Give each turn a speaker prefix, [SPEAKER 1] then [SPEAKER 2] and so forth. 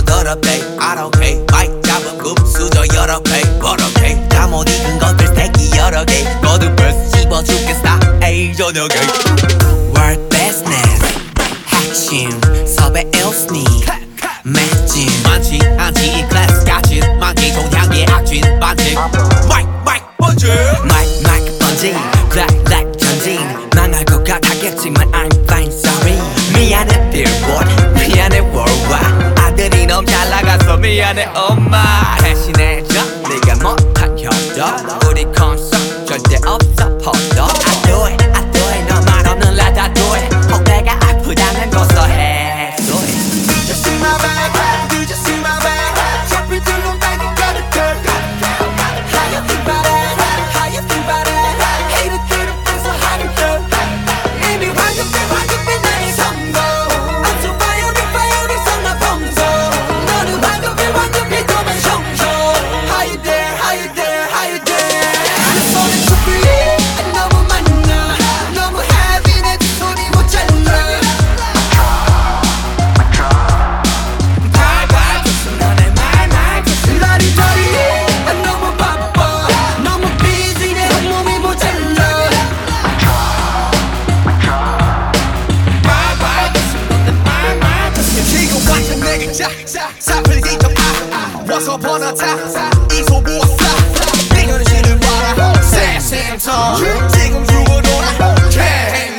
[SPEAKER 1] 더럽게 I don't care 마이크 잡은 급수저 여러 배 버럭해 잠못 익은 것들 새끼 여러 개 거듭을 씹어 죽겠다 에이 저녁에 World business 핵심 섭외 일스니 매진 많지 않지 이 클래스 같은 많기 동향의 악진 반칙 마이크 번지 마이크 번지 블랙 전진 망할 것 같았겠지만 I'm fine sorry 미안해 billboard 미안해 worldwide 아들이 너무 잘 나가서 미안해 엄마 대신해줘 네가 못한 효도 우리 콘서트 절대 없어 포도 I do it 너 말 없는 라다 do it 혹배가 아프다면 고소해 do it
[SPEAKER 2] Did you see my bag? Did you see my bag? 잡힐 줄로 빨리 가득해 How you think about it? How you think about it? Hater들은 방송하는 듯 이미 완벽해 나의 성공 I'm so fire 성나 봉송 너는 완벽해 도만 성공 How you there? How you there? How you there? 내 손에 촛불이 너무 많아 너무 heavy 내 두 손이 못 잘라 라리라리 너무 바빠 너무 busy 내 몸이 모자라 지금 완전 내게 짝짝 사풀기 좀 Once upon a time 이 소부었어 이거는 지는 봐라 세상터 지금 죽어도나